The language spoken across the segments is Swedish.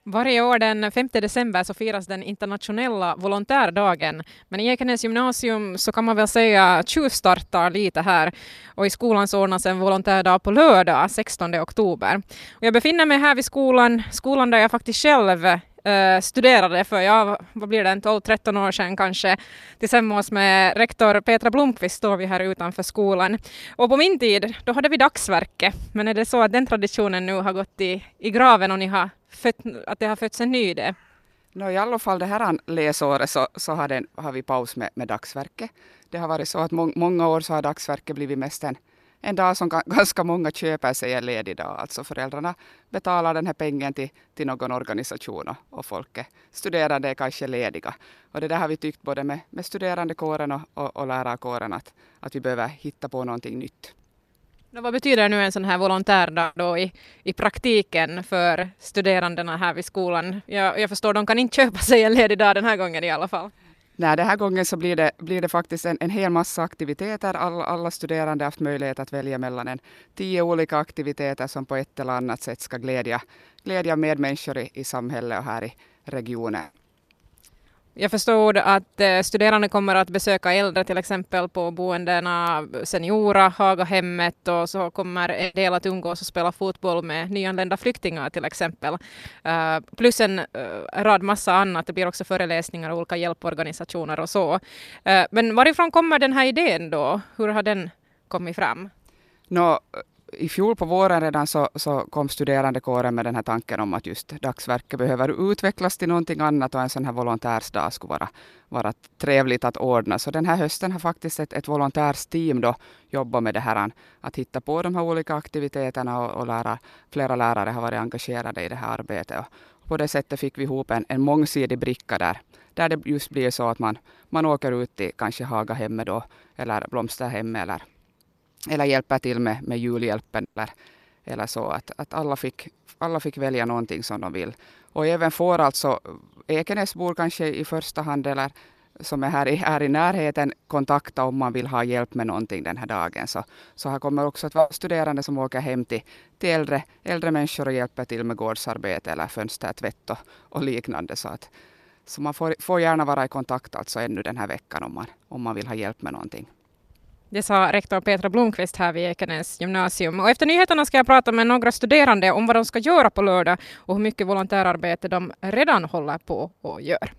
Varje år den 5 december så firas den internationella volontärdagen. Men i Ekenäs gymnasium så kan man väl säga tjuvstartar lite här. Och i skolan så ordnas en volontärdag på lördag 16 oktober. Och jag befinner mig här vid skolan där jag faktiskt själv studerade för, vad blir det, 12-13 år sedan kanske. Tillsammans med rektor Petra Blomqvist står vi här utanför skolan. Och på min tid, då hade vi dagsverke. Men är det så att den traditionen nu har gått i graven och att det har fötts en ny idé? I alla fall det här läsåret så har vi paus med dagsverke. Det har varit så att många år så har dagsverke blivit mest en dag som ganska många köper sig en ledig dag. Alltså föräldrarna betalar den här pengen till någon organisation och folket studerande är kanske lediga. Och det där har vi tyckt både med studerandekåren och lärarkåren att vi behöver hitta på någonting nytt. Vad betyder nu en sån här volontärdag då i praktiken för studerandena här vid skolan? Jag förstår, de kan inte köpa sig en ledig dag den här gången i alla fall. Nej, den här gången så blir det faktiskt en hel massa aktiviteter. Alla studerande har haft möjlighet att välja mellan 10 olika aktiviteter som på ett eller annat sätt ska glädja medmänniskor i samhället och här i regionen. Jag förstod att studerande kommer att besöka äldre till exempel på boendena Seniora, Hagahemmet, och så kommer en del att umgås och spela fotboll med nyanlända flyktingar till exempel. Plus en rad massa annat. Det blir också föreläsningar och olika hjälporganisationer och så. Men varifrån kommer den här idén då? Hur har den kommit fram? I fjol på våren redan så kom studerandekåren med den här tanken om att just dagsverke behöver utvecklas till någonting annat och en sån här volontärsdag skulle vara trevligt att ordna. Så den här hösten har faktiskt ett volontärsteam då jobbat med det här att hitta på de här olika aktiviteterna och flera lärare har varit engagerade i det här arbetet. Och på det sättet fick vi ihop en mångsidig bricka där det just blir så att man åker ut till kanske Hagahemmet då eller Blomsterhemmet eller hjälper till med julhjälpen eller så att alla fick välja någonting som de vill. Och även får alltså Ekenäsbor kanske i första hand eller som är här i närheten kontakta om man vill ha hjälp med någonting den här dagen. Så här kommer också att vara studerande som åker hem till äldre människor och hjälper till med gårdsarbete eller fönstertvätt och liknande. Så man får gärna vara i kontakt alltså ännu den här veckan om man vill ha hjälp med någonting. Det sa rektor Petra Blomqvist här vid Ekenäs gymnasium. Och efter nyheterna ska jag prata med några studerande om vad de ska göra på lördag och hur mycket volontärarbete de redan håller på och gör.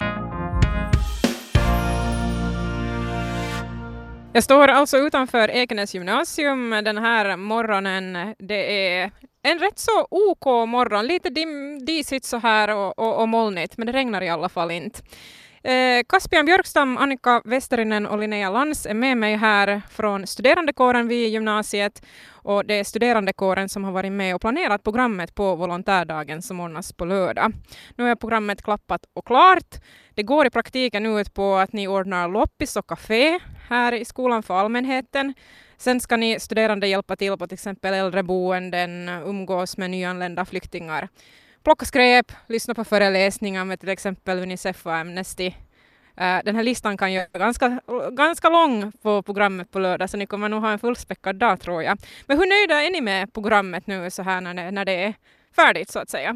Jag står alltså utanför Ekenäs gymnasium den här morgonen. Det är en rätt så OK morgon, lite disigt så här och molnigt, men det regnar i alla fall inte. Kaspian Björkstam, Annika Westerinen och Linnea Lans är med mig här från studerandekåren vid gymnasiet, och det är studerandekåren som har varit med och planerat programmet på volontärdagen som ordnas på lördag. Nu är programmet klappat och klart. Det går i praktiken ut på att ni ordnar loppis och café här i skolan för allmänheten. Sen ska ni studerande hjälpa till på till exempel äldreboenden, umgås med nyanlända flyktingar. Plocka skräp, lyssna på föreläsningar med till exempel Unicef och Amnesty. Den här listan kan göra ganska lång på programmet på lördag, så ni kommer nog ha en fullspäckad dag tror jag. Men hur nöjda är ni med programmet nu så här när det är färdigt så att säga?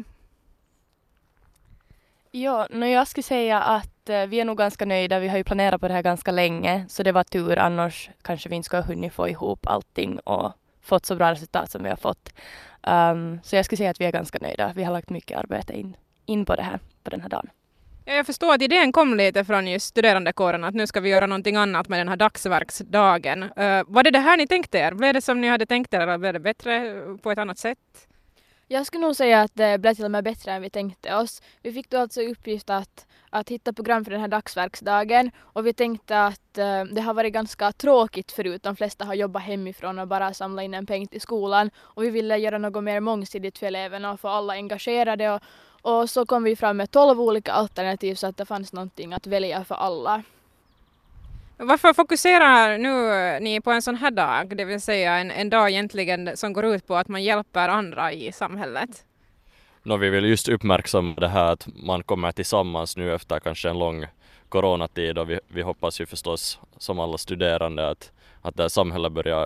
Ja, jag skulle säga att vi är nog ganska nöjda. Vi har ju planerat på det här ganska länge, så det var tur, annars kanske vi inte skulle ha hunnit få ihop allting och fått så bra resultat som vi har fått. Så jag skulle säga att vi är ganska nöjda. Vi har lagt mycket arbete in på det här, på den här dagen. Ja, jag förstår att idén kom lite från just studerandekåren att nu ska vi göra någonting annat med den här dagsverksdagen. Var det här ni tänkte er? Blev det som ni hade tänkt er eller blev det bättre på ett annat sätt? Jag skulle nog säga att det blev till och med bättre än vi tänkte oss. Vi fick då alltså uppgift att hitta program för den här dagsverksdagen, och vi tänkte att det har varit ganska tråkigt förut. De flesta har jobbat hemifrån och bara samlat in en peng till skolan, och vi ville göra något mer mångsidigt för eleverna och få alla engagerade, och så kom vi fram med 12 olika alternativ så att det fanns någonting att välja för alla. Varför fokuserar nu ni på en sån här dag, det vill säga en dag egentligen som går ut på att man hjälper andra i samhället? Vi vill just uppmärksamma det här att man kommer tillsammans nu efter kanske en lång coronatid, och vi hoppas ju förstås som alla studerande att det här samhället börjar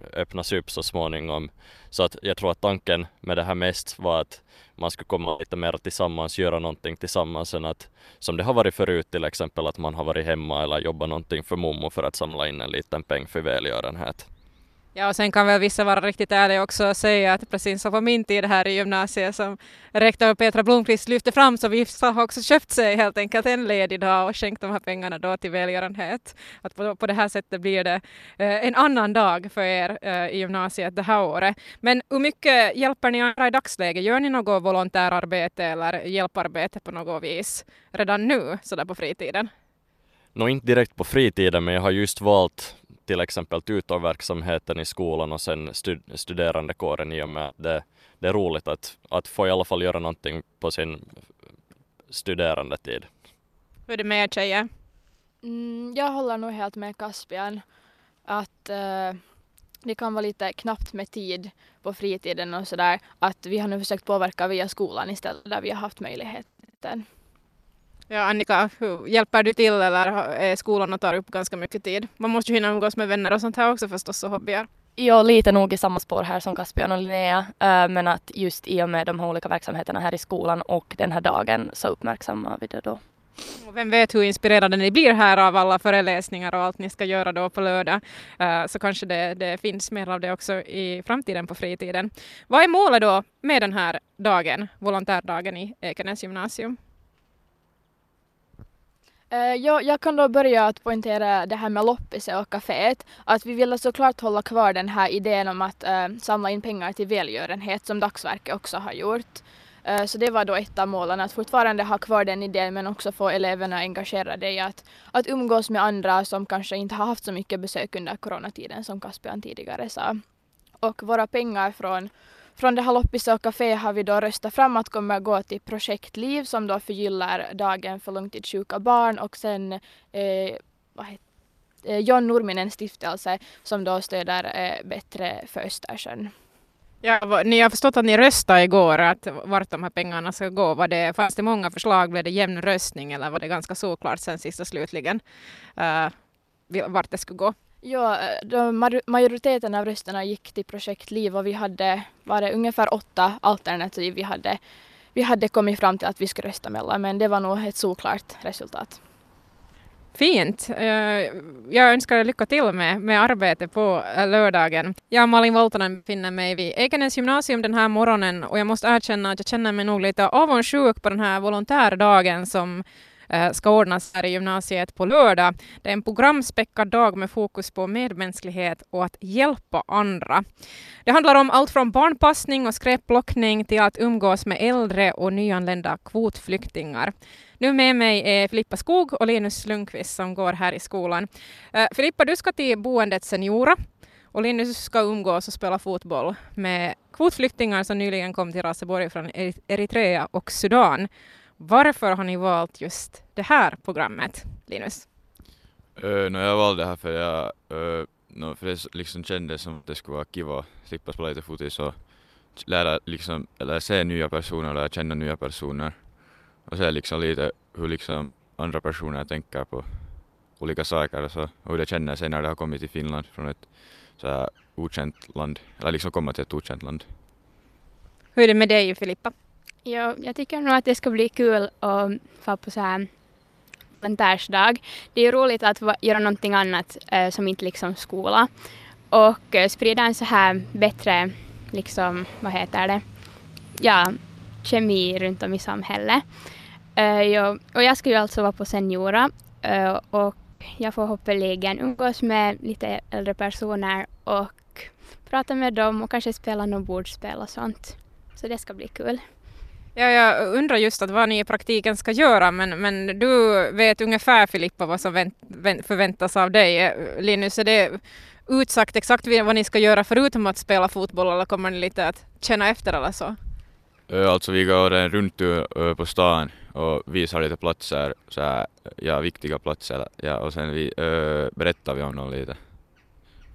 öppnas upp så småningom. Så att jag tror att tanken med det här mest var att man skulle komma lite mer tillsammans, göra någonting tillsammans än att, som det har varit förut till exempel, att man har varit hemma eller jobbat någonting för mommo för att samla in en liten peng för välgörenhet. Ja, och sen kan väl vissa vara riktigt ärliga också och säga att precis som på min tid här i gymnasiet som rektor Petra Blomqvist lyfte fram, så vissa har också köpt sig helt enkelt en ledig dag och skänkt de här pengarna då till välgörenhet. Att på det här sättet blir det en annan dag för er i gymnasiet det här året. Men hur mycket hjälper ni andra i dagsläget? Gör ni något volontärarbete eller hjälparbete på något vis redan nu sådär på fritiden? Nå, inte direkt på fritiden, men jag har just valt till exempel tutorverksamheten i skolan och sen studerandekåren i och med att det är roligt att få i alla fall göra någonting på sin studerandetid. Hur är det med er tjejer? Jag håller nog helt med Caspian att det kan vara lite knappt med tid på fritiden och sådär. Att vi har nu försökt påverka via skolan istället där vi har haft möjligheten. Ja, Annika, hur hjälper du till eller är skolan och tar upp ganska mycket tid? Man måste ju hinna umgås med vänner och sånt här också förstås och hobbyer. Jag lite nog i samma spår här som Caspian och Linnea, men att just i och med de här olika verksamheterna här i skolan och den här dagen så uppmärksammar vi det då. Och vem vet hur inspirerade ni blir här av alla föreläsningar och allt ni ska göra då på lördag. Så kanske det finns mer av det också i framtiden på fritiden. Vad är målet då med den här dagen, volontärdagen i Ekenäs gymnasium? Jag kan då börja att poängtera det här med loppiset och kaféet. Att vi ville såklart hålla kvar den här idén om att samla in pengar till välgörenhet som Dagsverket också har gjort. Så det var då ett av målen, att fortfarande ha kvar den idén men också få eleverna engagerade i att umgås med andra som kanske inte har haft så mycket besök under coronatiden som Caspian tidigare sa. Och våra pengar från det här loppiset och café har vi då röstat fram att kommer gå till Projekt Liv som då förgyllar dagen för långtidssjuka barn, och sen John Nurminens stiftelse som då stöder Bättre för Östersjön. Ja, ni har förstått att ni röstade igår att vart de här pengarna ska gå. Fanns det många förslag? Blev det jämn röstning eller var det ganska såklart sen sista slutligen vart det skulle gå? Ja, majoriteten av rösterna gick till Projekt Liv och vi hade ungefär 8 alternativ vi hade kommit fram till att vi skulle rösta mellan, men det var nog ett såklart resultat. Fint. Jag önskar er lycka till med arbetet på lördagen. Jag, Malin Voltonen, befinner mig vid Ekenäs gymnasium den här morgonen och jag måste erkänna att jag känner mig nog lite avundsjuk på den här volontärdagen som ska ordnas här i gymnasiet på lördag. Det är en programspäckad dag med fokus på medmänsklighet och att hjälpa andra. Det handlar om allt från barnpassning och skräpplockning till att umgås med äldre och nyanlända kvotflyktingar. Nu med mig är Filippa Skog och Linus Lundqvist som går här i skolan. Filippa, du ska till boendet Seniora och Linus ska umgås och spela fotboll med kvotflyktingar som nyligen kom till Raseborg från Eritrea och Sudan. Varför har ni valt just det här programmet, Linus? Jag valde det här för det liksom kändes som att det skulle vara kiva att slippa spela lite fotis och lära se nya personer, lära känna nya personer och se liksom lite hur liksom andra personer tänker på olika saker och hur det känner sig när det har kommit till Finland från ett så här okänt land, eller liksom komma till ett okänt land. Hur är det med dig, Filippa? Ja, jag tycker nog att det ska bli kul att få på så här volontärsdag. Det är roligt att göra någonting annat som inte liksom skola och sprida en så här bättre liksom, kemi runt om i samhället. Och jag ska ju alltså vara på Seniora och jag får hoppeligen umgås med lite äldre personer och prata med dem och kanske spela något bordspel och sånt. Så det ska bli kul. Ja, jag undrar just att vad ni i praktiken ska göra, men du vet ungefär, Filippa, vad som förväntas av dig. Linus, är det utsagt exakt vad ni ska göra förutom att spela fotboll, eller kommer ni lite att känna efter eller så? Alltså vi går en rundtur på stan och visar lite platser, viktiga platser, och sen berättar vi om dem lite.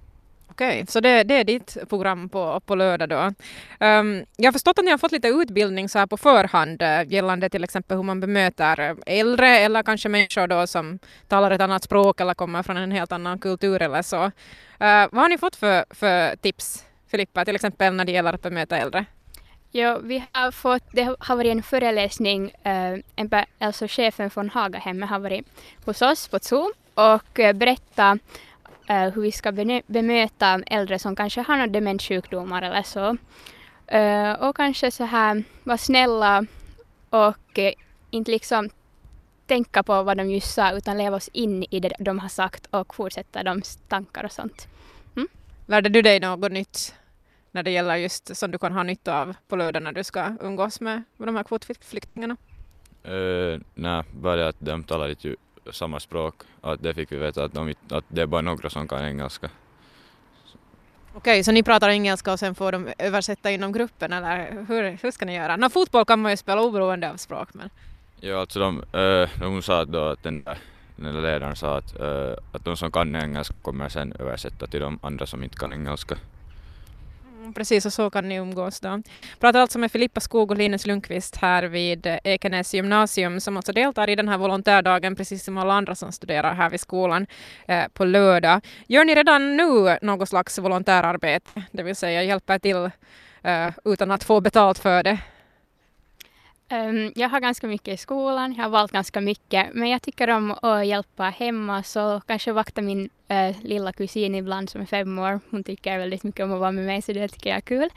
Okej, så det är ditt program på lördag då. Jag har förstått att ni har fått lite utbildning så här på förhand gällande till exempel hur man bemöter äldre eller kanske människor då som talar ett annat språk eller kommer från en helt annan kultur eller så. Vad har ni fått för tips, Filippa, till exempel när det gäller att bemöta äldre? Ja, det har varit en föreläsning, alltså chefen från Hagahemmet har varit hos oss på Zoom och berättat hur vi ska bemöta äldre som kanske har några demenssjukdomar eller så. Och kanske så här vara snälla och inte liksom tänka på vad de just sa utan leva oss in i det de har sagt och fortsätta de tankar och sånt. Lärde du dig något nytt när det gäller just som du kan ha nytta av på lördag när du ska umgås med de här kvotflyktingarna? Nej, bara att de talar inte samma språk. Att det fick vi veta att det är bara några som kan engelska. Okej, så ni pratar engelska och sen får de översätta inom gruppen eller hur ska ni göra? Fotboll kan man ju spela oberoende av språk. Men... Ja, alltså de sa då att den där ledaren sa att de som kan engelska kommer sen översätta till de andra som inte kan engelska. Precis, och så kan ni umgås då. Pratar alltså med Filippa Skog och Linus Lundqvist här vid Ekenäs gymnasium som alltså deltar i den här volontärdagen precis som alla andra som studerar här vid skolan på lördag. Gör ni redan nu något slags volontärarbete, det vill säga hjälper till utan att få betalt för det? Jag har ganska mycket i skolan, jag har valt ganska mycket, men jag tycker om att hjälpa hemma så kanske vakta min lilla kusin ibland som är 5 år. Hon tycker väldigt mycket om att vara med mig så det tycker jag är kul.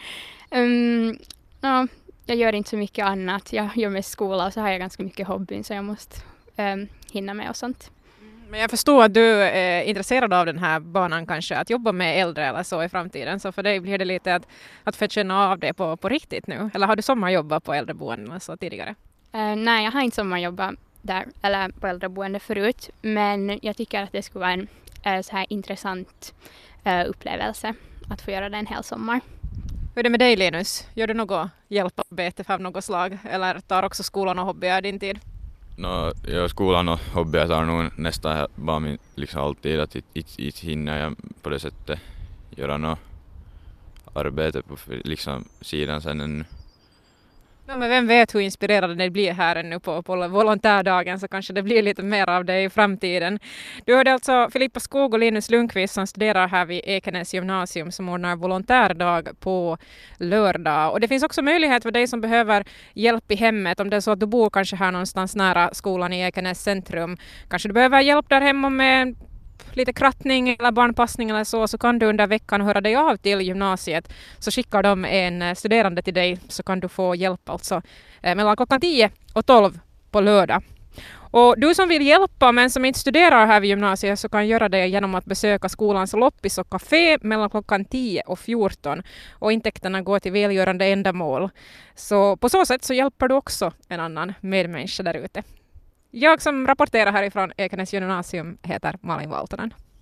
Jag gör inte så mycket annat, jag gör mest skola och så har jag ganska mycket hobbyn så jag måste hinna med och sånt. Men jag förstår att du är intresserad av den här banan kanske, att jobba med äldre eller så i framtiden. Så för dig blir det lite att få känna av det på riktigt nu. Eller har du sommarjobbat på äldreboenden eller så tidigare? Nej, jag har inte sommarjobbat där eller på äldreboende förut. Men jag tycker att det skulle vara en så här intressant upplevelse att få göra det en hel sommar. Hur är det med dig Linus? Gör du något hjälparbete av något slag? Eller tar också skolan och hobbyer din tid? Skolan och hobbyer tar nog nästan bara min liksom alltid att inte hinner jag på det sättet göra något arbete på liksom sidan sen ännu. Ja, men vem vet hur inspirerande det blir här ännu på volontärdagen så kanske det blir lite mer av det i framtiden. Du hörde alltså Filippa Skog och Linus Lundqvist som studerar här vid Ekenäs gymnasium som ordnar volontärdag på lördag. Och det finns också möjlighet för dig som behöver hjälp i hemmet om det är så att du bor kanske här någonstans nära skolan i Ekenäs centrum. Kanske du behöver hjälp där hemma med lite krattning eller barnpassning eller så kan du under veckan höra dig av till gymnasiet så skickar de en studerande till dig så kan du få hjälp alltså mellan klockan 10 och 12 på lördag. Och du som vill hjälpa men som inte studerar här vid gymnasiet så kan göra det genom att besöka skolans loppis och café mellan klockan 10 och 14 och intäkterna går till välgörande ändamål. Så på så sätt så hjälper du också en annan medmänniska där ute. Jag som rapporterar härifrån Ekenäs gymnasium heter Malin Valtonen.